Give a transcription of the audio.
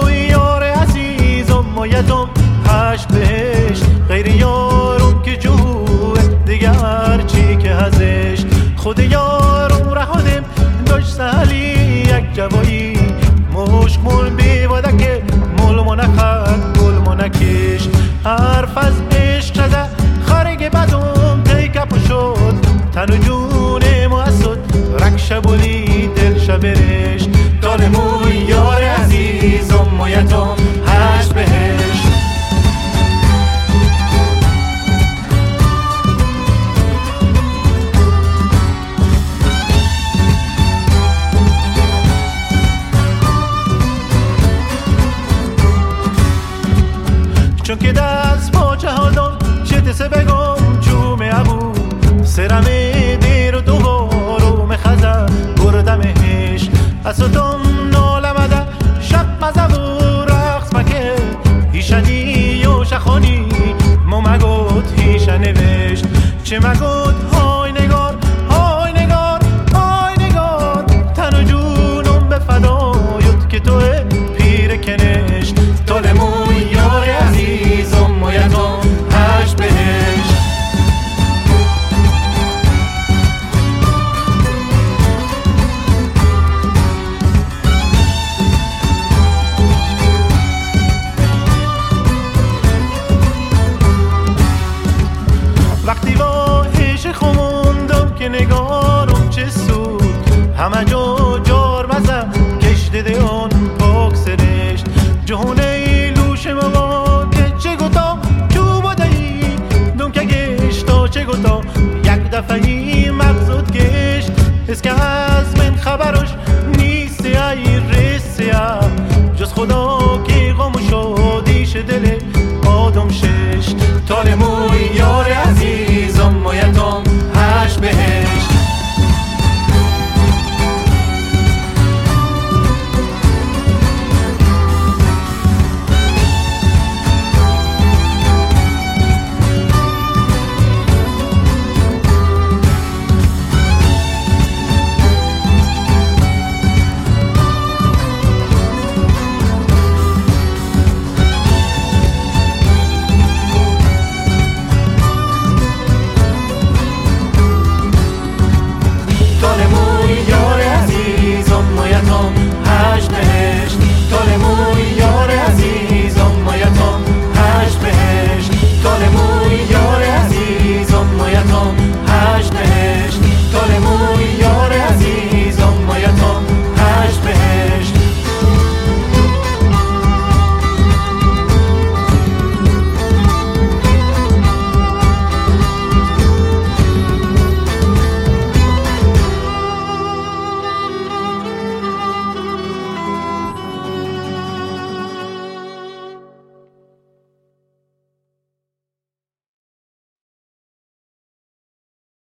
یار عزیزم و یتم هشت بهشت غیر یارم که جوه دیگر چی که هزشت خود یارم رهانم داشت سهلی یک جوایی مشک مول بیواده که مول منخد گل منکش حرف از عشق شده خارگ بدم تیکپ شد تن و جون مؤسد رکشه بولی دل شبرش دارمون یار عزیزم و یتم هشت بهشت چون که دست پا جهادم چه تسه بگم چوم ابو سرم دیر و دوارم خزه گردمش اسدم نالمده شب مزه و رقص مکه هیشنی و شخانی ما مگود هیشه نوشت چه مگود های نگار های نگار های نگار تن و جونم به فدایت که توه پیر کنشت تالمون یار عزیزم و یتم هشت بهشت وقتی واهش خموندم که نگارم چه سود همه جا جار مزه کش دیده اون پاک سرشت جهونه ایلوش ما که چه گوتا چو بودهی دم که گشتا چه گوتا یک دفعی مغزود گشت از که از من خبرش نیست ای رسیه جز خدا که غم و شادیش دل آدم ششت